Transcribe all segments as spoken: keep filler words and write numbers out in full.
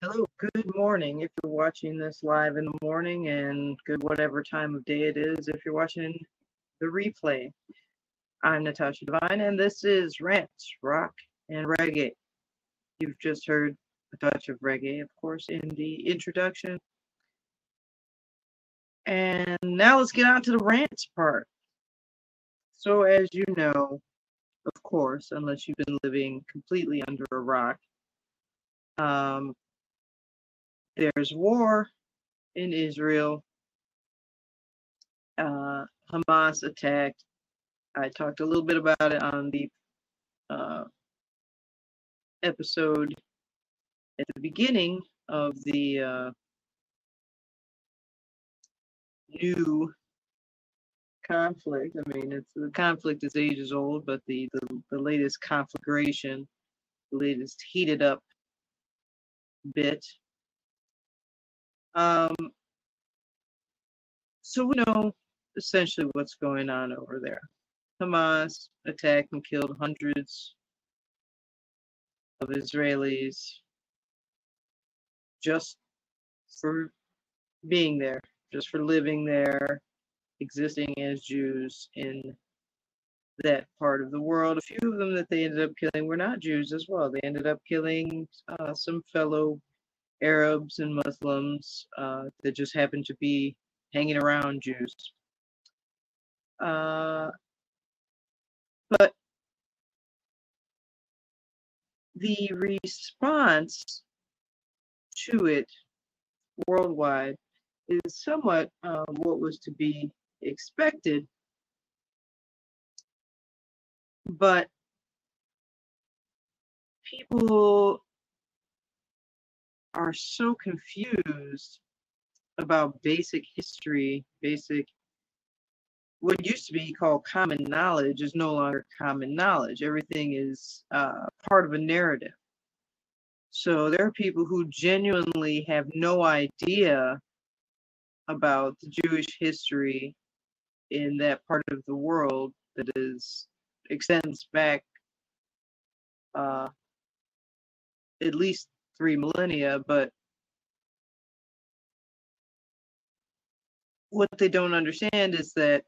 Hello, good morning if you're watching this live in the morning, and good whatever time of day it is if you're watching the replay. I'm Natasha Devine, and this is Rants, Rock, and Reggae. You've just heard a touch of reggae, of course, in the introduction. And now let's get on to the rants part. So, as you know, of course, unless you've been living completely under a rock, um, there's war in Israel. Uh, Hamas attacked. I talked a little bit about it on the uh, episode at the beginning of the uh, new conflict. I mean, it's the conflict is ages old, but the the, the latest conflagration, the latest heated up bit. Um, so we know essentially what's going on over there. Hamas attacked and killed hundreds of Israelis just for being there, just for living there, existing as Jews in that part of the world. A few of them that they ended up killing were not Jews as well. They ended up killing uh, some fellow Arabs and Muslims uh, that just happened to be hanging around Jews. Uh, but the response to it worldwide is somewhat uh, what was to be expected, but people are so confused about basic history, basic, what used to be called common knowledge is no longer common knowledge. Everything is uh, part of a narrative. So there are people who genuinely have no idea about the Jewish history in that part of the world that is extends back uh, at least three millennia, but what they don't understand is that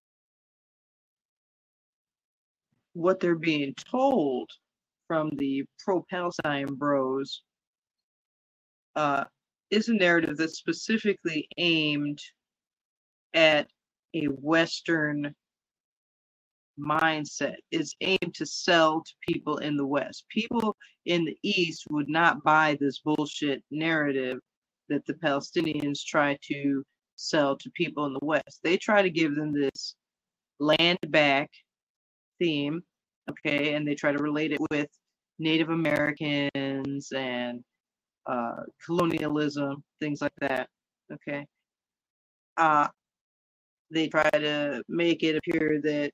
what they're being told from the pro-Palestine bros uh, is a narrative that's specifically aimed at a Western mindset. It's aimed to sell to people in the West. People in the East would not buy this bullshit narrative that the Palestinians try to sell to people in the West. They try to give them this land back theme, okay, and they try to relate it with Native Americans and uh, colonialism, things like that, okay. Uh, they try to make it appear that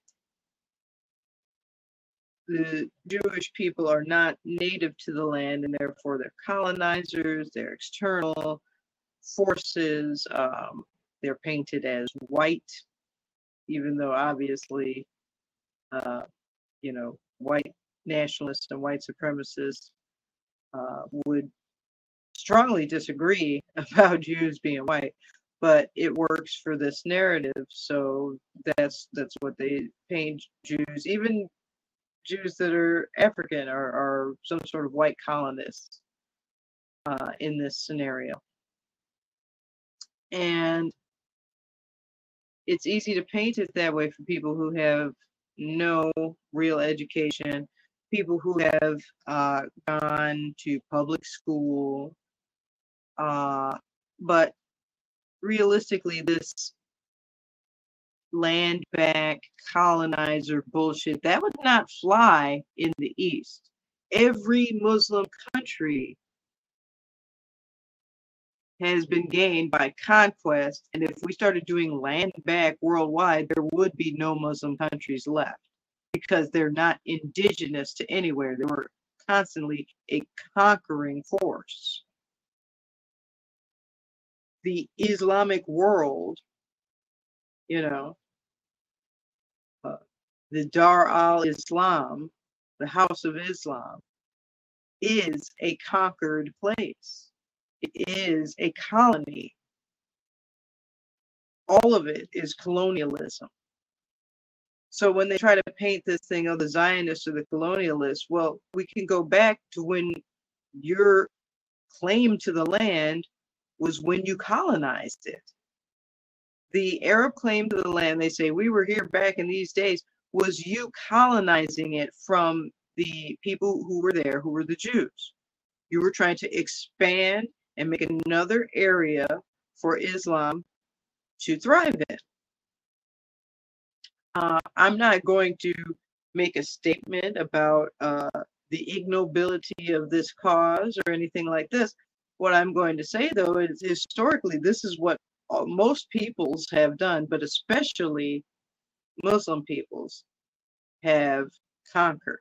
the Jewish people are not native to the land and therefore they're colonizers, they're external forces, um, they're painted as white, even though obviously, uh, you know, white nationalists and white supremacists uh, would strongly disagree about Jews being white, but it works for this narrative. So that's that's what they paint Jews, even Jews that are African are, are some sort of white colonists uh, in this scenario. And it's easy to paint it that way for people who have no real education, people who have uh, gone to public school. Uh, but realistically, this land back colonizer bullshit, that would not fly in the East. Every Muslim country has been gained by conquest, and if we started doing land back worldwide, there would be no Muslim countries left because they're not indigenous to anywhere. They were constantly a conquering force. The Islamic world, you know, uh, the Dar al-Islam, the House of Islam, is a conquered place. is a colony. All of it is colonialism. So when they try to paint this thing of the Zionists or the colonialists, well, we can go back to when your claim to the land was when you colonized it. The Arab claim to the land, they say, we were here back in these days, was you colonizing it from the people who were there, who were the Jews. You were trying to expand and make another area for Islam to thrive in. Uh, I'm not going to make a statement about uh, the ignobility of this cause or anything like this. What I'm going to say, though, is historically, this is what most peoples have done, but especially Muslim peoples have conquered.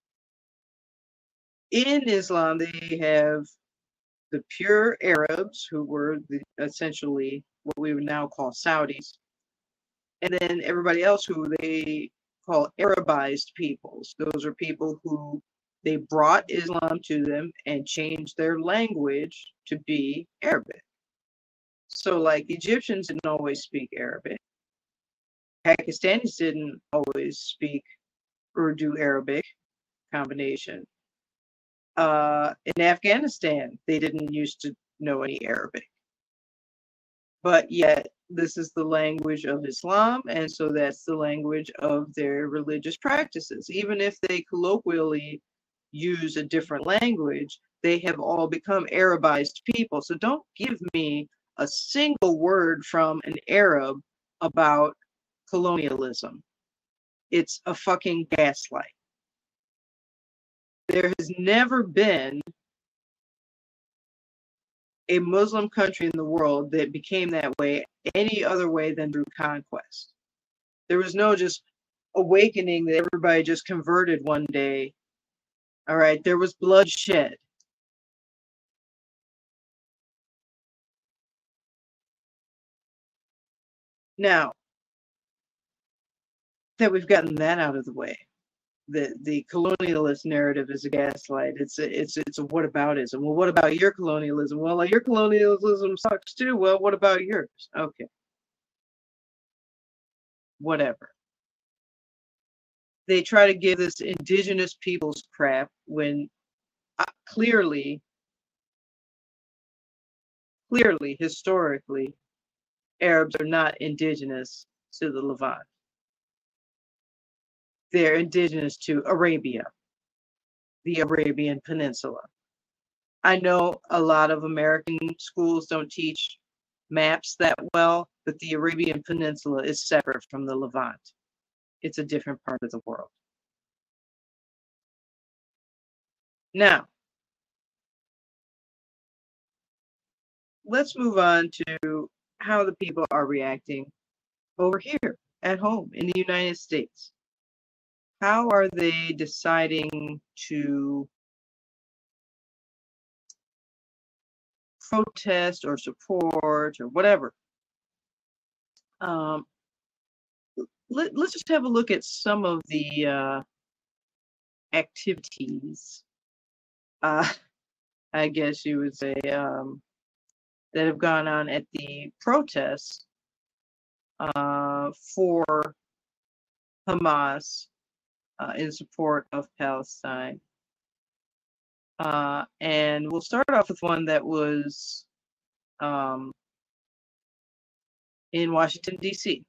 In Islam, they have the pure Arabs, who were the, essentially what we would now call Saudis, and then everybody else who they call Arabized peoples. Those are people who they brought Islam to them and changed their language to be Arabic. So like Egyptians didn't always speak Arabic. Pakistanis didn't always speak Urdu Arabic combination. Uh, in Afghanistan, they didn't used to know any Arabic. But yet, this is the language of Islam, and so that's the language of their religious practices. Even if they colloquially use a different language, they have all become Arabized people. So don't give me a single word from an Arab about colonialism. It's a fucking gaslight. There has never been a Muslim country in the world that became that way any other way than through conquest. There was no just awakening that everybody just converted one day. All right, there was bloodshed. Now that we've gotten that out of the way, the the colonialist narrative is a gaslight. It's a, it's it's a whataboutism. Well, what about your colonialism? Well, your colonialism sucks too. Well, what about yours? Okay, whatever. They try to give this indigenous peoples crap when uh, clearly, clearly, historically, Arabs are not indigenous to the Levant. They're indigenous to Arabia, the Arabian Peninsula. I know a lot of American schools don't teach maps that well, but the Arabian Peninsula is separate from the Levant. It's a different part of the world. Now, let's move on to how the people are reacting over here at home in the United States. How are they deciding to protest or support or whatever? Um, let, let's just have a look at some of the uh, activities, uh, I guess you would say, um, that have gone on at the protests uh, for Hamas uh, in support of Palestine. Uh, and we'll start off with one that was um, in Washington, D C,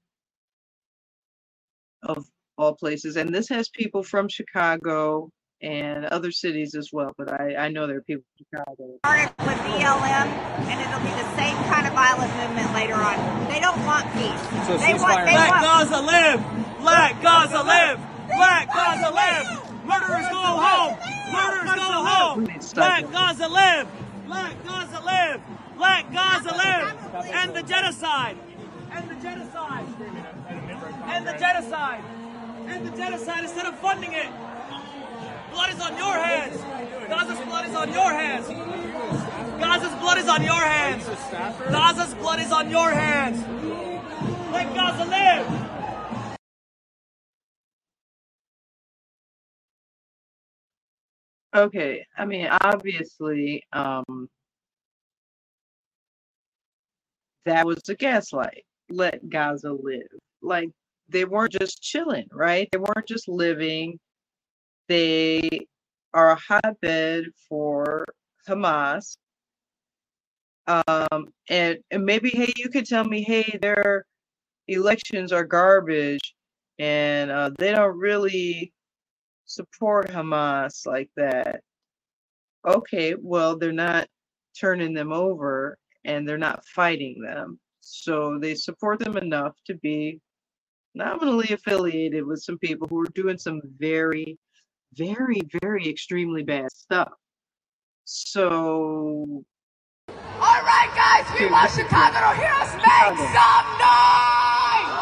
of all places. And this has people from Chicago and other cities as well, but I, I know there are people from Chicago. Started with B L M, and it'll be the same kind of violent movement later on. They don't want peace. So they want, they Let want Gaza live! Let Gaza live! Let Gaza live! Murderers go home! Murderers go home! Let Gaza live! Let Gaza live! Let Gaza live! End the genocide! End the genocide! End the genocide! End the genocide instead of funding it! Blood is on your hands! Gaza's blood is on your hands! Gaza's blood is on your hands! Gaza's blood is on your hands! Let Gaza live! Okay, I mean, obviously, um, that was the gaslight. Let Gaza live. Like, they weren't just chilling, right? They weren't just living. They are a hotbed for Hamas. Um, and, and maybe, hey, you could tell me, hey, their elections are garbage and uh, they don't really support Hamas like that. Okay, well, they're not turning them over and they're not fighting them. So they support them enough to be nominally affiliated with some people who are doing some very, very, very extremely bad stuff. So, all right, guys, we want Chicago to hear us make some noise!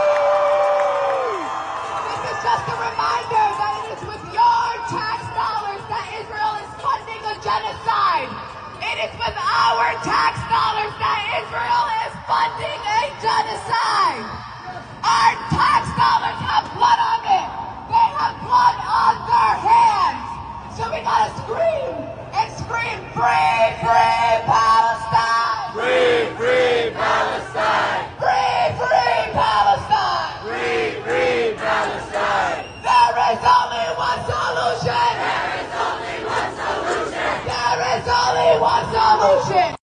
This is just a reminder that it is with your tax dollars that Israel is funding a genocide. It is with our tax dollars that Israel is funding a genocide. Our tax dollars have blood on it. They have blood on their hands. So we gotta scream and scream, free, free Palestine! Free, free Palestine! Free, free Palestine! Free, free Palestine! There is only one solution! There is only one solution! There is only one solution!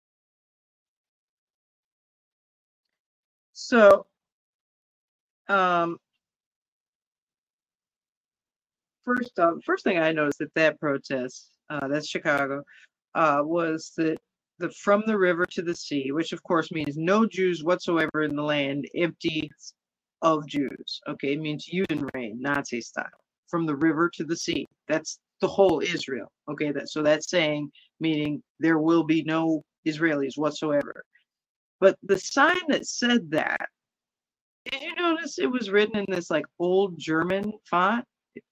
So, um, first off, first thing I noticed at that protest, uh, that's Chicago, uh, was that the from the river to the sea, which of course means no Jews whatsoever in the land, empty of Jews. Okay, it means youth and reign, Nazi style. From the river to the sea. That's the whole Israel. Okay, that so that's saying, meaning there will be no Israelis whatsoever. But the sign that said that, did you notice it was written in this like old German font?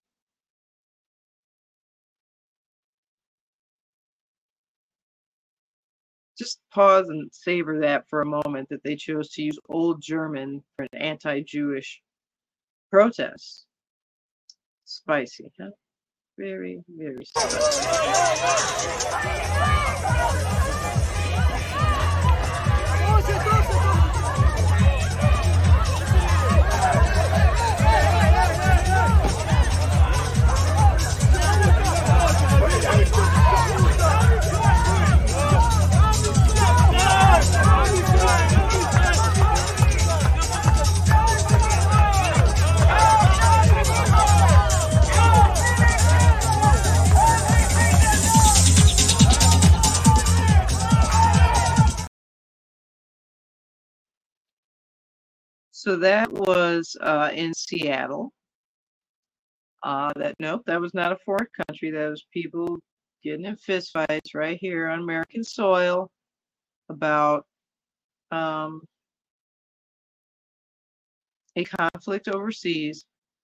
Just pause and savor that for a moment, that they chose to use old German for an anti-Jewish protest. Spicy, huh? Very, very spicy. So that was uh, in Seattle. Uh, that nope, that was not a foreign country. That was people getting in fistfights right here on American soil about um, a conflict overseas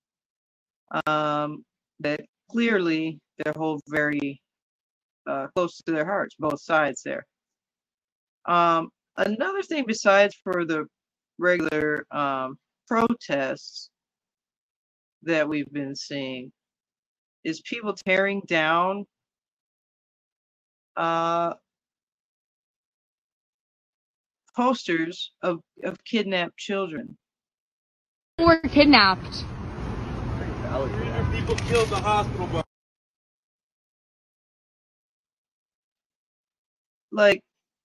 um, that clearly they hold very uh, close to their hearts, both sides there. Um, another thing besides for the regular um, protests that we've been seeing is people tearing down uh, posters of, of kidnapped children. Were kidnapped. People killed the hospital bus. Like,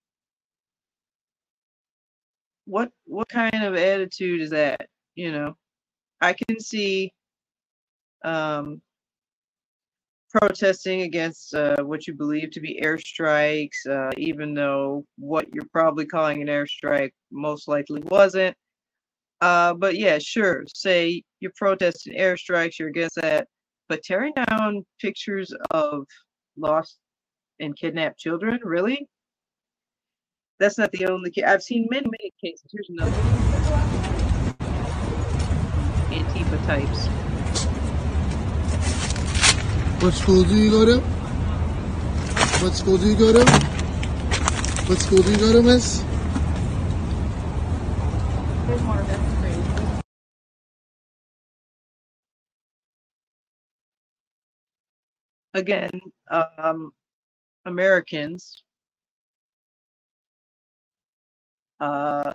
what what kind of attitude is that? You know, I can see um, protesting against uh, what you believe to be airstrikes, uh, even though what you're probably calling an airstrike most likely wasn't. Uh, but yeah, sure, say you're protesting airstrikes, you're against that, but tearing down pictures of lost and kidnapped children, really? That's not the only case. I've seen many, many cases. Here's another one. Antifa types. What school do you go to? What school do you go to? What school do you go to, miss? There's more of it. Again, um, Americans uh,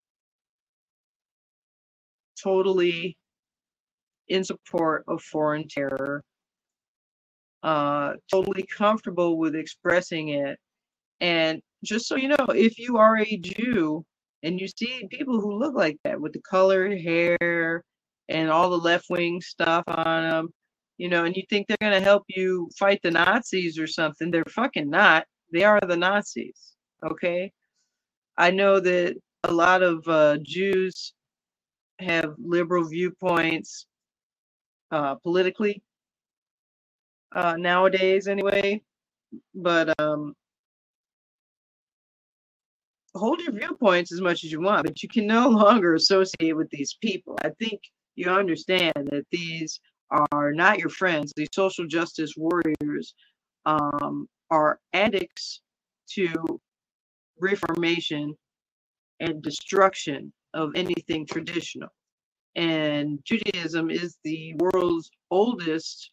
totally in support of foreign terror, uh, totally comfortable with expressing it. And just so you know, if you are a Jew and you see people who look like that with the colored hair and all the left wing stuff on them, you know, and you think they're going to help you fight the Nazis or something, they're fucking not. They are the Nazis. Okay. I know that a lot of uh, Jews have liberal viewpoints uh, politically uh, nowadays, anyway. But um, hold your viewpoints as much as you want, but you can no longer associate with these people. I think you understand that these are not your friends. These social justice warriors um, are addicts to reformation and destruction of anything traditional. And Judaism is the world's oldest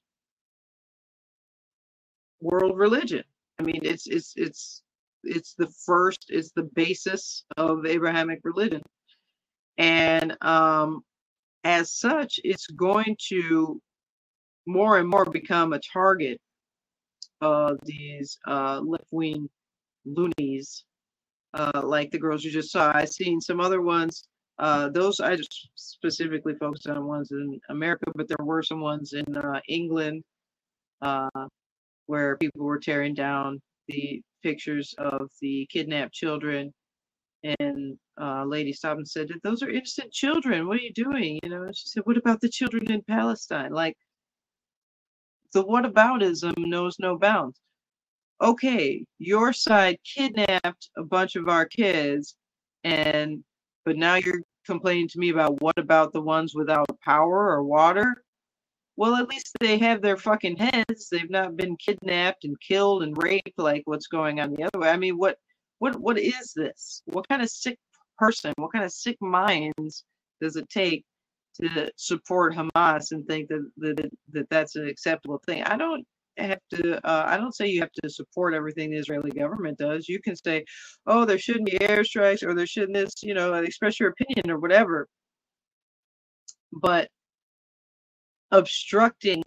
world religion. I mean, it's it's it's it's the first, it's the basis of Abrahamic religion, and um, as such, it's going to more and more become a target of these uh, left-wing loonies, uh, like the girls you just saw. I've seen some other ones. Uh, those I just specifically focused on ones in America, but there were some ones in uh, England uh, where people were tearing down the pictures of the kidnapped children. And uh, a lady stopped and said, "Those are innocent children. What are you doing?" You know, and she said, "What about the children in Palestine?" Like, the whataboutism knows no bounds. Okay, your side kidnapped a bunch of our kids, and but now you're complaining to me about what about the ones without power or water? Well, at least they have their fucking heads. They've not been kidnapped and killed and raped like what's going on the other way. I mean, what what what is this? What kind of sick person, what kind of sick minds does it take to support Hamas and think that that, that that's an acceptable thing? I don't have to uh, I don't say you have to support everything the Israeli government does. You can say, oh, there shouldn't be airstrikes, or there shouldn't this, you know, express your opinion or whatever. But obstructing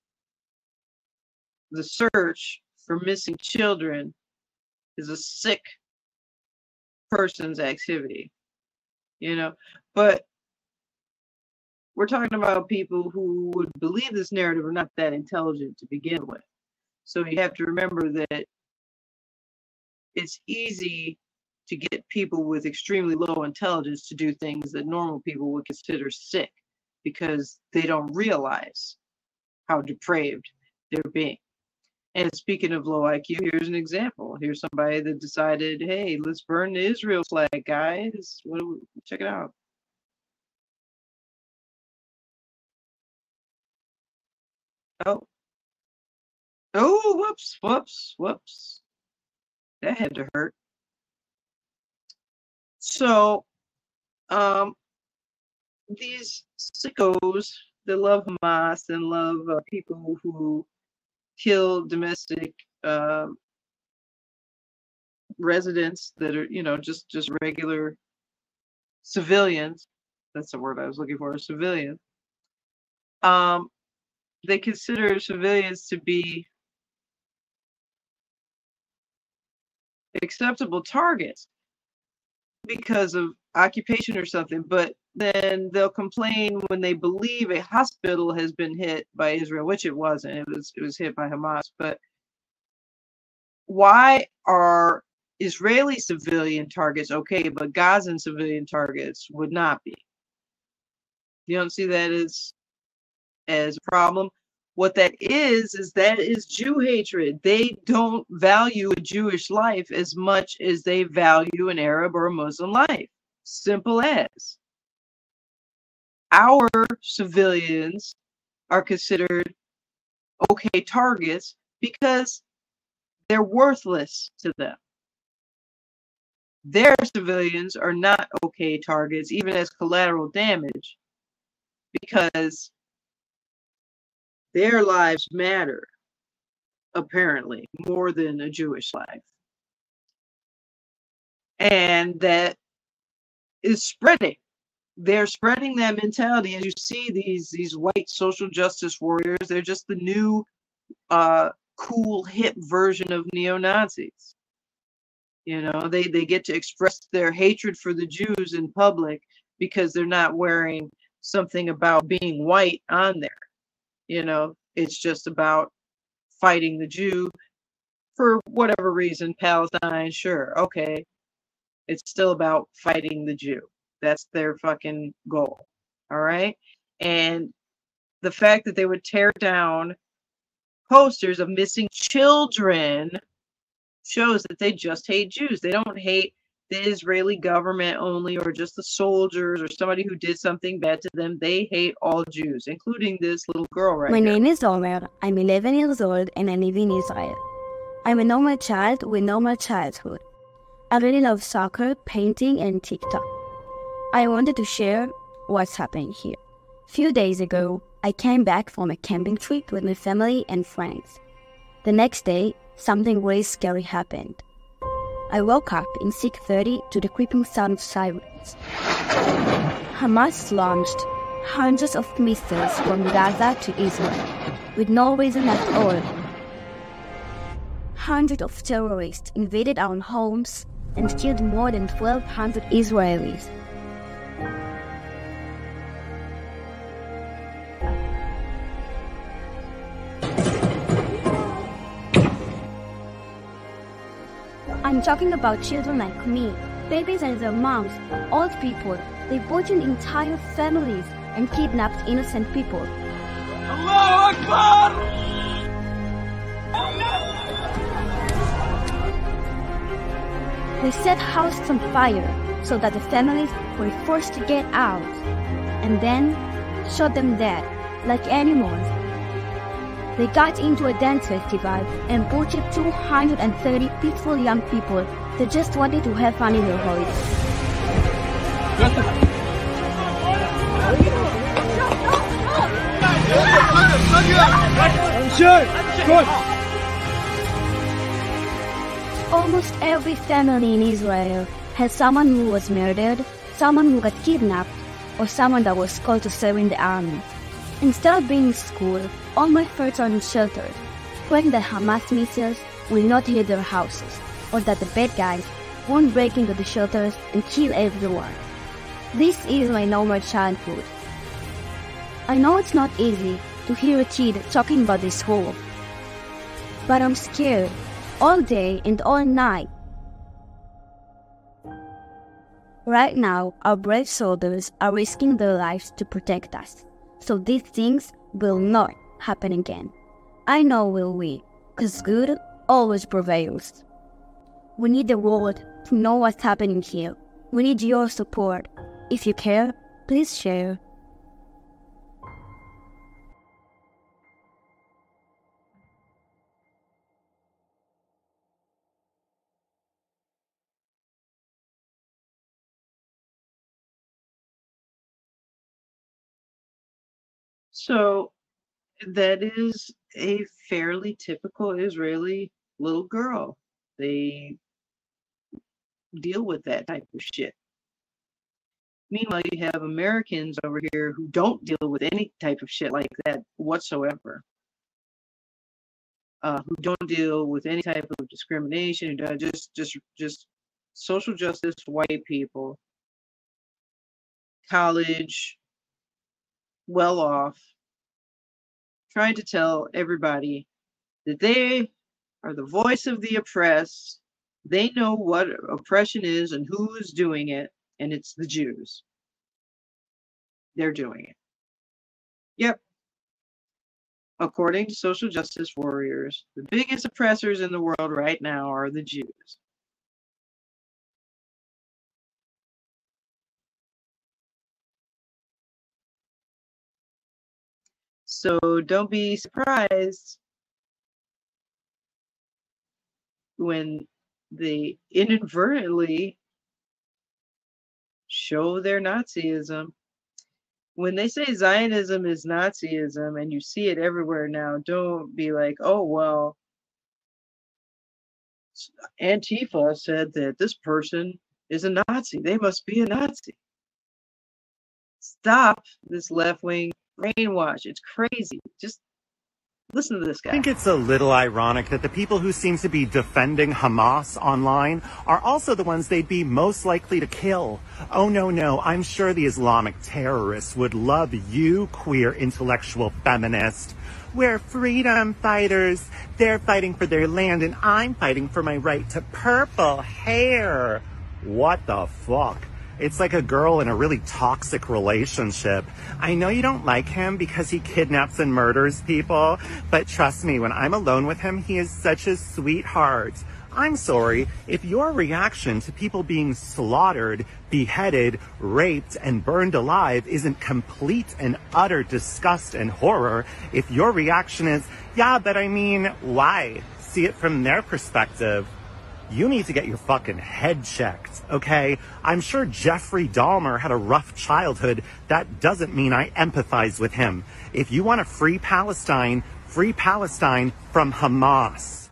the search for missing children is a sick person's activity, you know. But we're talking about people who would believe this narrative are not that intelligent to begin with. So you have to remember that it's easy to get people with extremely low intelligence to do things that normal people would consider sick, because they don't realize how depraved they're being. And speaking of low I Q, here's an example. Here's somebody that decided, hey, let's burn the Israel flag, guys. What do we, check it out. Oh. Oh, whoops, whoops, whoops. That had to hurt. So, um, these sickos that love Hamas and love uh, people who kill domestic uh, residents that are, you know, just just regular civilians. That's the word I was looking for, a civilian. Um, they consider civilians to be acceptable targets because of occupation or something, but then they'll complain when they believe a hospital has been hit by Israel, which it wasn't. It was it was hit by Hamas. But why are Israeli civilian targets okay, but Gazan civilian targets would not be? You don't see that as as a problem? What that is, is that is Jew hatred. They don't value a Jewish life as much as they value an Arab or a Muslim life. Simple as. Our civilians are considered okay targets because they're worthless to them. Their civilians are not okay targets, even as collateral damage, because their lives matter, apparently, more than a Jewish life. And that is spreading. They're spreading that mentality. As you see these these white social justice warriors, they're just the new uh, cool, hip version of neo-Nazis. You know, they, they get to express their hatred for the Jews in public because they're not wearing something about being white on there. You know, it's just about fighting the Jew for whatever reason. Palestine, sure, okay. It's still about fighting the Jew. That's their fucking goal. All right. And the fact that they would tear down posters of missing children shows that they just hate Jews. They don't hate the Israeli government only, or just the soldiers, or somebody who did something bad to them. They hate all Jews, including this little girl right My here. name is Omer. I'm eleven years old and I live in Israel. I'm a normal child with normal childhood. I really love soccer, painting, and TikTok. I wanted to share what's happening here. A few days ago, I came back from a camping trip with my family and friends. The next day, something really scary happened. I woke up in six thirty to the creeping sound of sirens. Hamas launched hundreds of missiles from Gaza to Israel, with no reason at all. Hundreds of terrorists invaded our homes and killed more than twelve hundred Israelis. I'm talking about children like me, babies and their moms, old people. They butchered entire families and kidnapped innocent people. Allahu Akbar! They set houses on fire so that the families were forced to get out, and then shot them dead like animals. They got into a dance festival and butchered two hundred thirty peaceful young people that just wanted to have fun in their holidays. Almost every family in Israel has someone who was murdered, someone who got kidnapped, or someone that was called to serve in the army. Instead of being in school, all my friends are in shelters, praying that Hamas missiles will not hit their houses, or that the bad guys won't break into the shelters and kill everyone. This is my normal childhood. I know it's not easy to hear a kid talking about this war, but I'm scared all day and all night. Right now, our brave soldiers are risking their lives to protect us, so these things will not happen again. I know we'll win, because good always prevails. We need the world to know what's happening here. We need your support. If you care, please share. So that is a fairly typical Israeli little girl. They deal with that type of shit. Meanwhile, you have Americans over here who don't deal with any type of shit like that whatsoever. Uh, who don't deal with any type of discrimination, uh, just, just, just social justice, white people, college, well off, trying to tell everybody that they are the voice of the oppressed. They know what oppression is and who is doing it, and it's the Jews. They're doing it. Yep. According to social justice warriors, the biggest oppressors in the world right now are the Jews. So don't be surprised when they inadvertently show their Nazism. When they say Zionism is Nazism, and you see it everywhere now, don't be like, oh, well, Antifa said that this person is a Nazi. They must be a Nazi. Stop this left-wing brainwash. It's crazy. Just listen to this guy. I think it's a little ironic that the people who seem to be defending Hamas online are also the ones they'd be most likely to kill. Oh, no, no. I'm sure the Islamic terrorists would love you, queer intellectual feminist. We're freedom fighters. They're fighting for their land, and I'm fighting for my right to purple hair. What the fuck? It's like a girl in a really toxic relationship. I know you don't like him because he kidnaps and murders people, but trust me, when I'm alone with him, he is such a sweetheart. I'm sorry, if your reaction to people being slaughtered, beheaded, raped, and burned alive isn't complete and utter disgust and horror, if your reaction is, yeah, but I mean, why? See it from their perspective. You need to get your fucking head checked, okay? I'm sure Jeffrey Dahmer had a rough childhood. That doesn't mean I empathize with him. If you want to free Palestine, free Palestine from Hamas.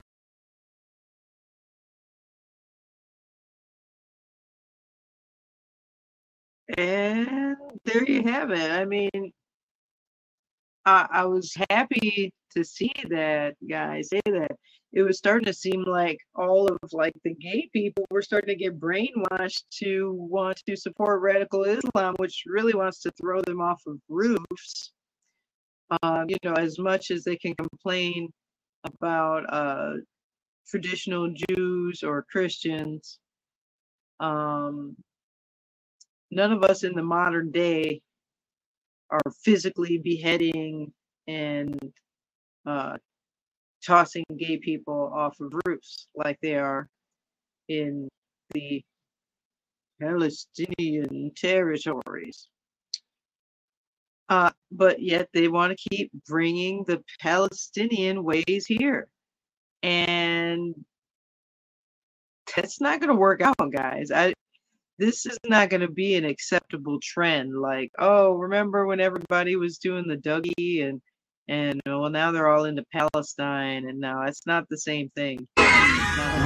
And there you have it. I mean, I, I was happy to see that guy say that. It was starting to seem like all of like the gay people were starting to get brainwashed to want to support radical Islam, which really wants to throw them off of roofs. Um, you know, as much as they can complain about uh, traditional Jews or Christians, um, none of us in the modern day are physically beheading and uh, tossing gay people off of roofs like they are in the Palestinian territories. Uh, but yet they want to keep bringing the Palestinian ways here. And that's not going to work out, guys. I, this is not going to be an acceptable trend. Like, oh, remember when everybody was doing the Dougie and And well, now they're all into Palestine, and now it's not the same thing. It's not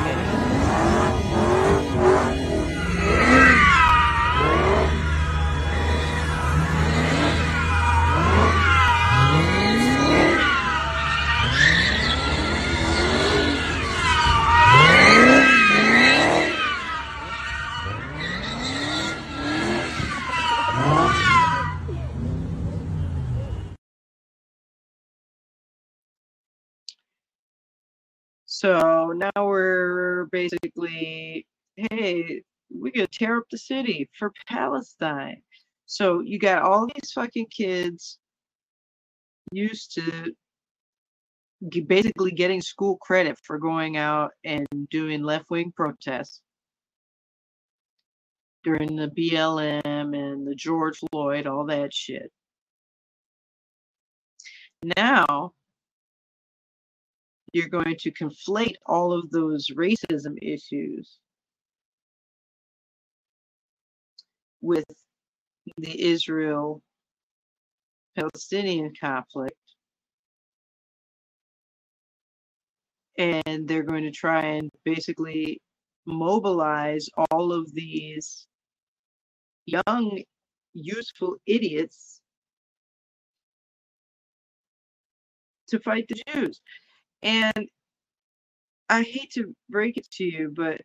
So now we're basically, hey, we're going to tear up the city for Palestine. So you got all these fucking kids used to basically getting school credit for going out and doing left-wing protests during the B L M and the George Floyd, all that shit. Now, you're going to conflate all of those racism issues with the Israel-Palestinian conflict. And they're going to try and basically mobilize all of these young, useful idiots to fight the Jews. And I hate to break it to you, but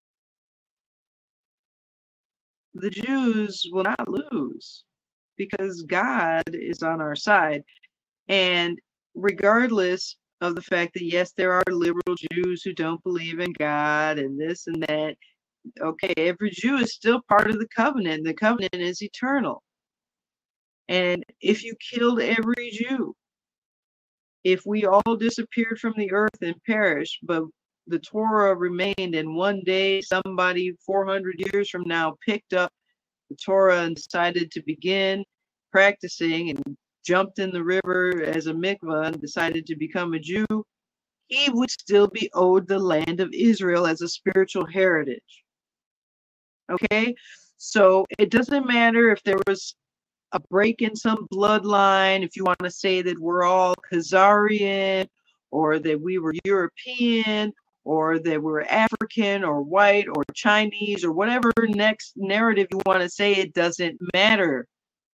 the Jews will not lose because God is on our side. And regardless of the fact that, yes, there are liberal Jews who don't believe in God and this and that, okay, every Jew is still part of the covenant. The covenant is eternal. And if you killed every Jew, if we all disappeared from the earth and perished, but the Torah remained, and one day somebody four hundred years from now picked up the Torah and decided to begin practicing and jumped in the river as a mikvah and decided to become a Jew, he would still be owed the land of Israel as a spiritual heritage. Okay? So it doesn't matter if there was a break in some bloodline, if you want to say that we're all Khazarian or that we were European or they were African or white or Chinese or whatever next narrative you want to say, it doesn't matter.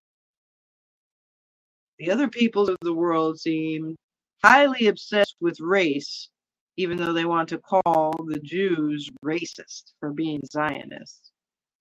The other peoples of the world seem highly obsessed with race, even though they want to call the Jews racist for being Zionists.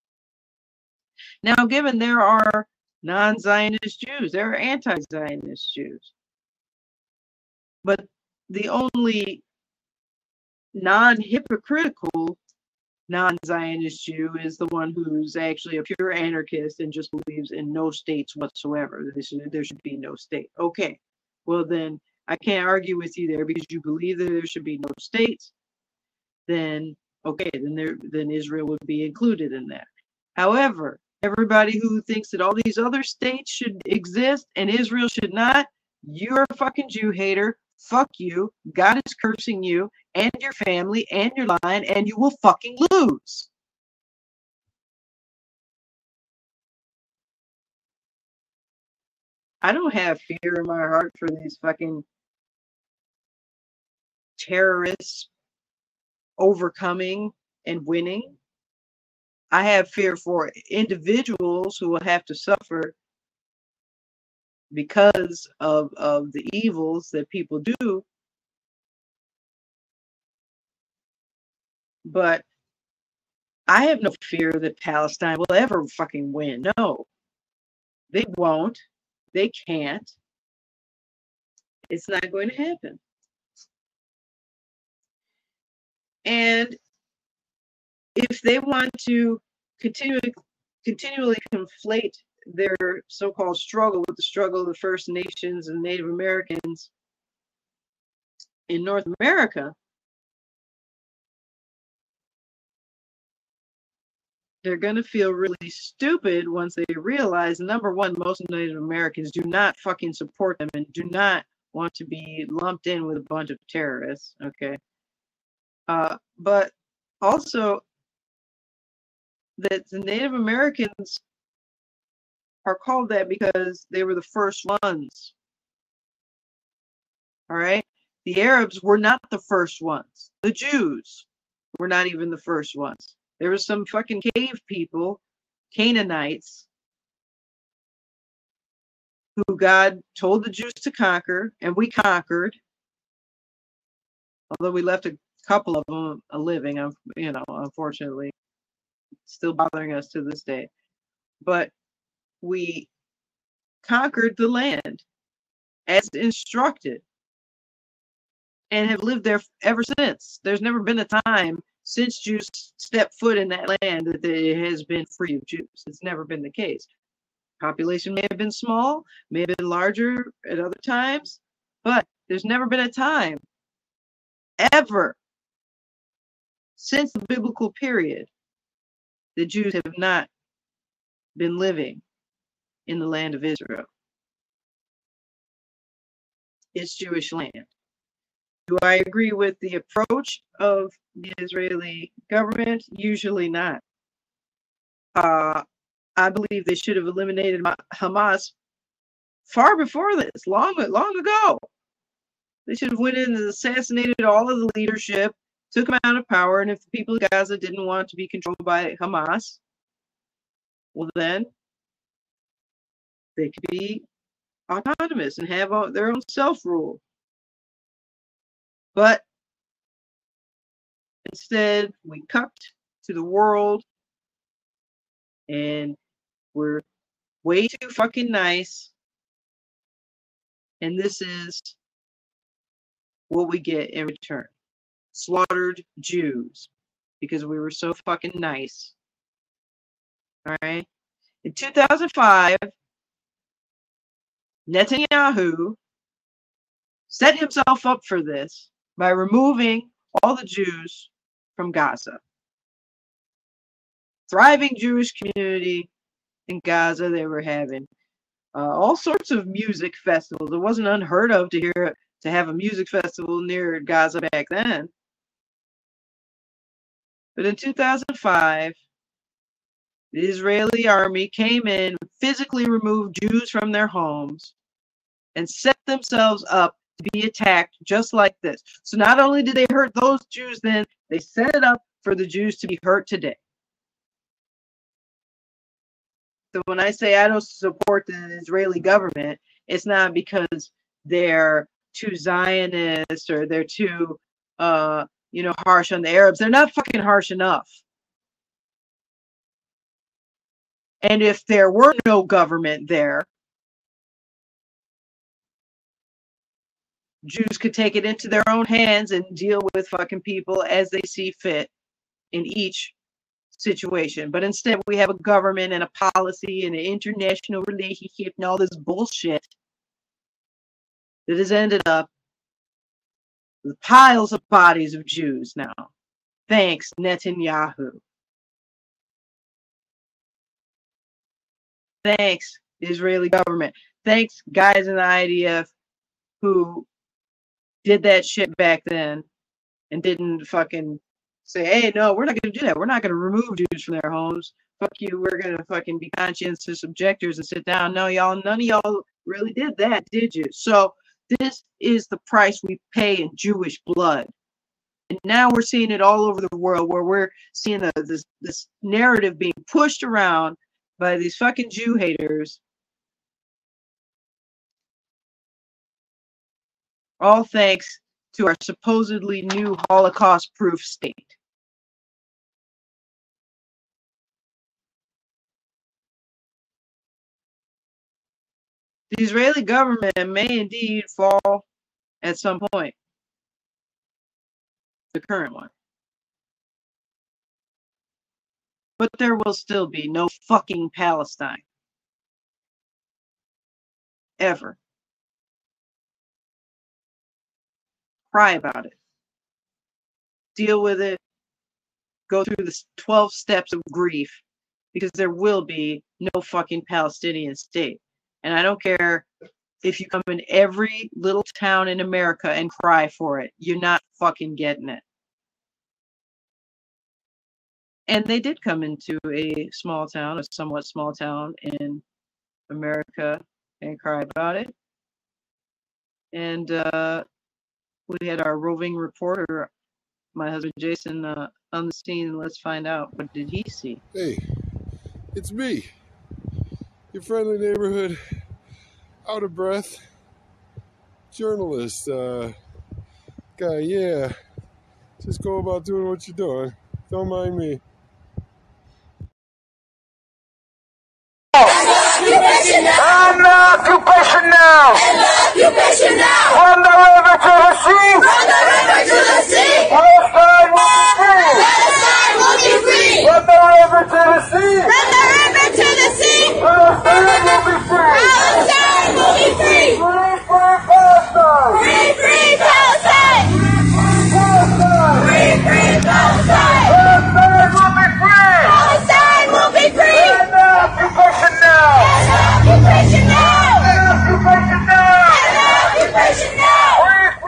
Now, given there are non-Zionist Jews, there are anti-Zionist Jews. But the only non-hypocritical non-Zionist Jew is the one who's actually a pure anarchist and just believes in no states whatsoever. There should, there should be no state. Okay, well then, I can't argue with you there because you believe that there should be no states. Then, okay, then there, then Israel would be included in that. However, everybody who thinks that all these other states should exist and Israel should not, you're a fucking Jew hater. Fuck you. God is cursing you and your family and your line, and you will fucking lose. I don't have fear in my heart for these fucking terrorists overcoming and winning. I have fear for individuals who will have to suffer because of, of the evils that people do. But I have no fear that Palestine will ever fucking win. No, they won't. They can't. It's not going to happen. And if they want to continue, continually conflate their so-called struggle with the struggle of the First Nations and Native Americans in North America, they're going to feel really stupid once they realize, number one, most Native Americans do not fucking support them and do not want to be lumped in with a bunch of terrorists, okay? Uh, but also that the Native Americans are called that because they were the first ones. All right? The Arabs were not the first ones. The Jews were not even the first ones. There were some fucking cave people, Canaanites, who God told the Jews to conquer, and we conquered. Although we left a couple of them a living, you know, unfortunately, still bothering us to this day. But we conquered the land as instructed and have lived there ever since. There's never been a time since Jews stepped foot in that land that it has been free of Jews. It's never been the case. Population may have been small, may have been larger at other times, but there's never been a time ever since the biblical period the Jews have not been living in the land of Israel. It's Jewish land. Do I agree with the approach of the Israeli government? Usually not. Uh, I believe they should have eliminated Hamas far before this, long, long ago. They should have went in and assassinated all of the leadership, took them out of power, and if the people of Gaza didn't want to be controlled by Hamas, well then, they could be autonomous and have their own self-rule. But instead, we cucked to the world, and we're way too fucking nice. And this is what we get in return. Slaughtered Jews because we were so fucking nice. All right. In two thousand five, Netanyahu set himself up for this by removing all the Jews from Gaza. Thriving Jewish community in Gaza. They were having uh, all sorts of music festivals. It wasn't unheard of to hear to have a music festival near Gaza back then. But in two thousand five, the Israeli army came in, physically removed Jews from their homes, and set themselves up to be attacked just like this. So not only did they hurt those Jews then, they set it up for the Jews to be hurt today. So when I say I don't support the Israeli government, it's not because they're too Zionist or they're too, uh, you know, harsh on the Arabs. They're not fucking harsh enough. And if there were no government there, Jews could take it into their own hands and deal with fucking people as they see fit in each situation. But instead, we have a government and a policy and an international relationship and all this bullshit that has ended up with piles of bodies of Jews now. Thanks, Netanyahu. Thanks, Israeli government. Thanks, guys in the I D F who did that shit back then and didn't fucking say, hey, no, we're not going to do that. We're not going to remove Jews from their homes. Fuck you. We're going to fucking be conscientious objectors and sit down. No, y'all, none of y'all really did that, did you? So this is the price we pay in Jewish blood. And now we're seeing it all over the world where we're seeing the, this, this narrative being pushed around by these fucking Jew haters. All thanks to our supposedly new Holocaust-proof state. The Israeli government may indeed fall at some point. The current one. But there will still be no fucking Palestine. Ever. Cry about it. Deal with it. Go through the twelve steps of grief. Because there will be no fucking Palestinian state. And I don't care if you come in every little town in America and cry for it. You're not fucking getting it. And they did come into a small town, a somewhat small town in America and cry about it. And uh, we had our roving reporter, my husband Jason, uh, on the scene. Let's find out, what did he see? Hey, it's me, your friendly neighborhood, out of breath journalist uh, guy. Yeah, just go about doing what you're doing. Don't mind me. Occupation now! End the occupation now! End the occupation now! From the river to the sea! From the river to the sea! Palestine will be free! Palestine will be free! From the river to the sea! From the river to the sea! Palestine will be free! Palestine will be free! Free, free Palestine! Free, free Palestine! Free, free Palestine! Palestine will be free! Palestine will be free! End the occupation now! End the occupation now! End the occupation now! End the occupation now!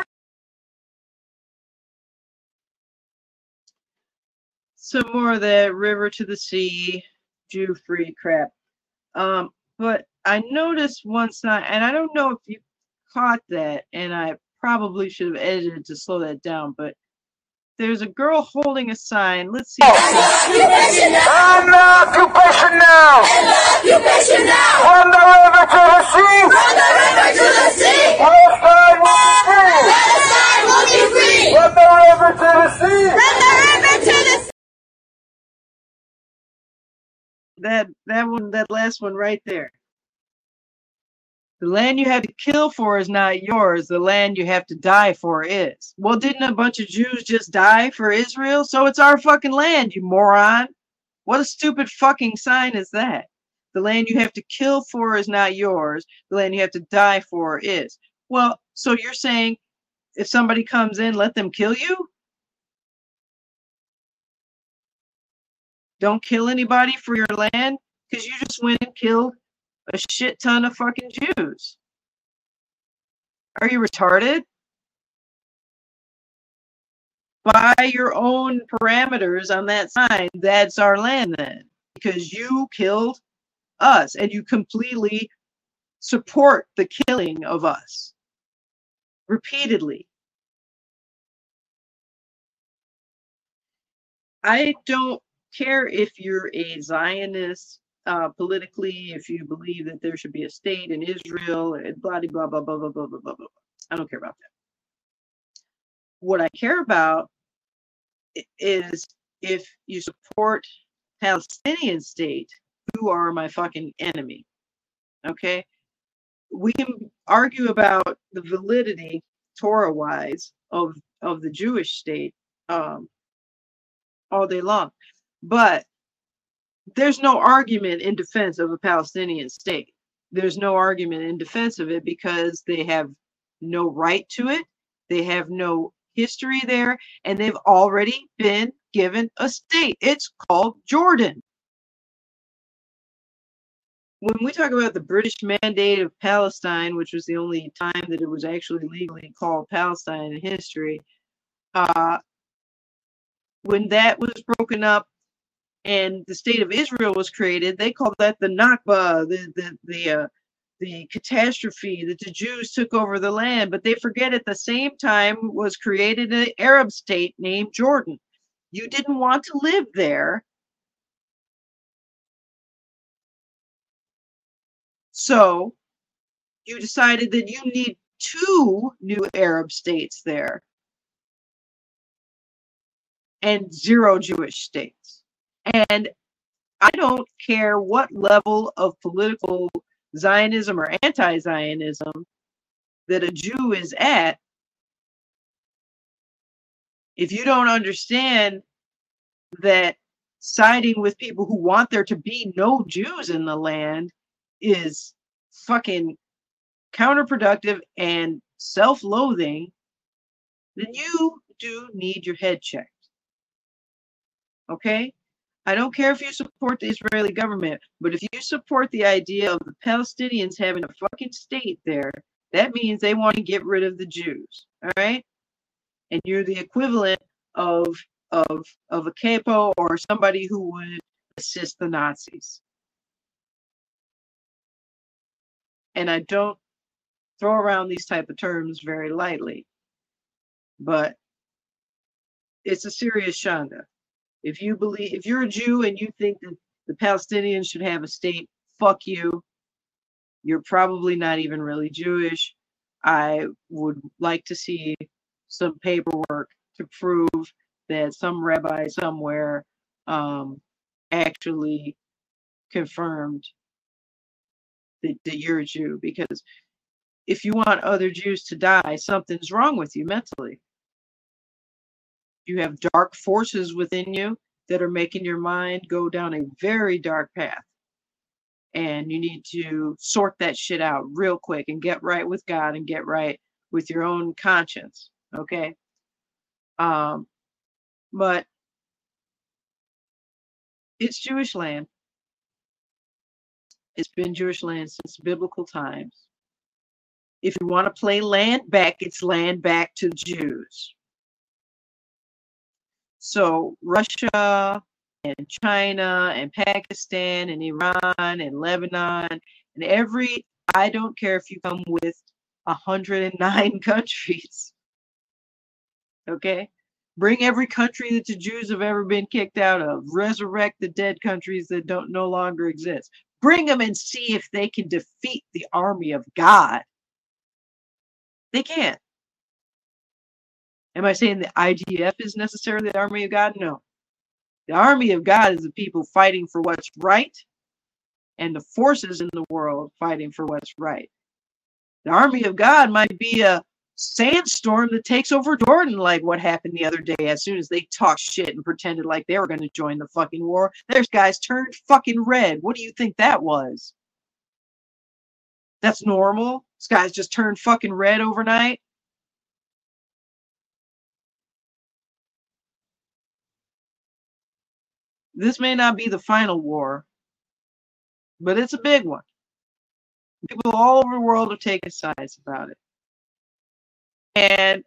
Some more of that river to the sea, Jew free crap. Um, but I noticed one sign, and I don't know if you caught that, and I probably should have edited to slow that down, but there's a girl holding a sign. Let's see. Occupation now! End the occupation now! End the occupation now! From the river to the sea! From the river to the sea! Palestine will be free! Palestine will be free! From the river to the sea! From the river to the sea! That that one, that last one right there. The land you have to kill for is not yours. The land you have to die for is. Well, didn't a bunch of Jews just die for Israel? So it's our fucking land, you moron. What a stupid fucking sign is that? The land you have to kill for is not yours. The land you have to die for is. Well, so you're saying if somebody comes in, let them kill you? Don't kill anybody for your land? Because you just went and killed a shit ton of fucking Jews. Are you retarded? By your own parameters on that sign, that's our land then. Because you killed us and you completely support the killing of us. repeatedly. I don't care if you're a Zionist uh, politically, if you believe that there should be a state in Israel, and blah, blah, blah, blah, blah, blah, blah, blah, blah. I don't care about that. What I care about is if you support Palestinian state, who are my fucking enemy. Okay? We can argue about the validity, Torah-wise, of, of the Jewish state um, all day long. But there's no argument in defense of a Palestinian state. There's no argument in defense of it because they have no right to it. They have no history there, and they've already been given a state. It's called Jordan. When we talk about the British Mandate of Palestine, which was the only time that it was actually legally called Palestine in history, uh, when that was broken up and the state of Israel was created, they called that the Nakba, the the the uh, the catastrophe that the Jews took over the land. But they forget at the same time was created an Arab state named Jordan. You didn't want to live there, so you decided that you need two new Arab states there and zero Jewish states. And I don't care what level of political Zionism or anti-Zionism that a Jew is at. If you don't understand that siding with people who want there to be no Jews in the land is fucking counterproductive and self-loathing, then you do need your head checked. Okay? I don't care if you support the Israeli government, but if you support the idea of the Palestinians having a fucking state there, that means they want to get rid of the Jews. All right? And you're the equivalent of of of a capo or somebody who would assist the Nazis. And I don't throw around these type of terms very lightly, but it's a serious shanda. If you believe, if you're a Jew and you think that the Palestinians should have a state, fuck you. You're probably not even really Jewish. I would like to see some paperwork to prove that some rabbi somewhere um, actually confirmed that, that you're a Jew. Because if you want other Jews to die, something's wrong with you mentally. You have dark forces within you that are making your mind go down a very dark path. And you need to sort that shit out real quick and get right with God and get right with your own conscience. Okay? Um, but it's Jewish land. It's been Jewish land since biblical times. If you want to play land back, it's land back to the Jews. So Russia and China and Pakistan and Iran and Lebanon and every, I don't care if you come with one hundred nine countries. Okay? Bring every country that the Jews have ever been kicked out of. Resurrect the dead countries that don't no longer exist. Bring them and see if they can defeat the army of God. They can't. Am I saying the I D F is necessarily the army of God? No. The army of God is the people fighting for what's right and the forces in the world fighting for what's right. The army of God might be a sandstorm that takes over Jordan, like what happened the other day. As soon as they talked shit and pretended like they were going to join the fucking war, there's guys turned fucking red. What do you think that was? That's normal? This guy's just turned fucking red overnight? This may not be the final war, but it's a big one. People all over the world are taking sides about it. And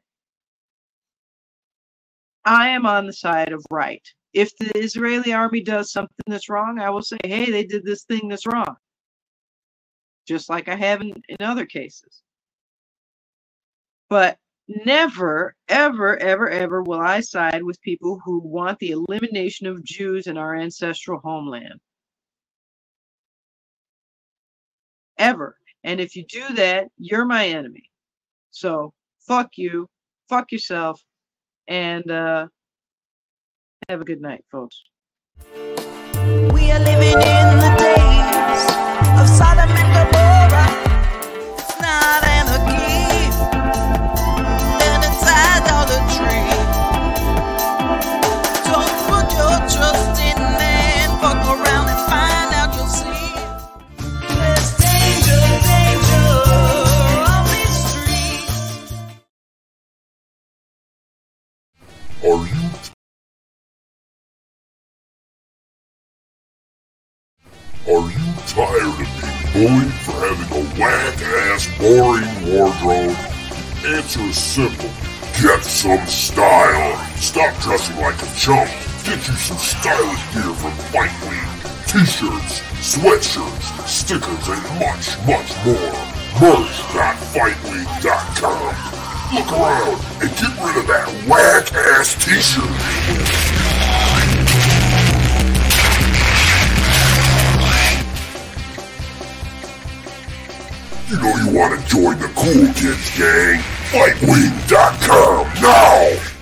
I am on the side of right. If the Israeli army does something that's wrong, I will say, hey, they did this thing that's wrong. Just like I have in, in other cases. But never, ever, ever, ever will I side with people who want the elimination of Jews in our ancestral homeland. Ever. And if you do that, you're my enemy. So fuck you, fuck yourself, and uh, have a good night, folks. We are living in the days of Sodom and Gomorrah. It's not anarchy, and it's idolatry. Don't put your trust in man. Fuck around and find out, you'll see. There's danger, danger on these streets. Are you Are you tired of being bullied for having a whack-ass, boring wardrobe? Answer is simple. Get some style. Stop dressing like a chump. Get you some stylish gear from Fight Week. T-shirts, sweatshirts, stickers, and much, much more. merch dot fight week dot com. Look around and get rid of that whack-ass t-shirt. You know you want to join the cool kids gang. fight week dot com now!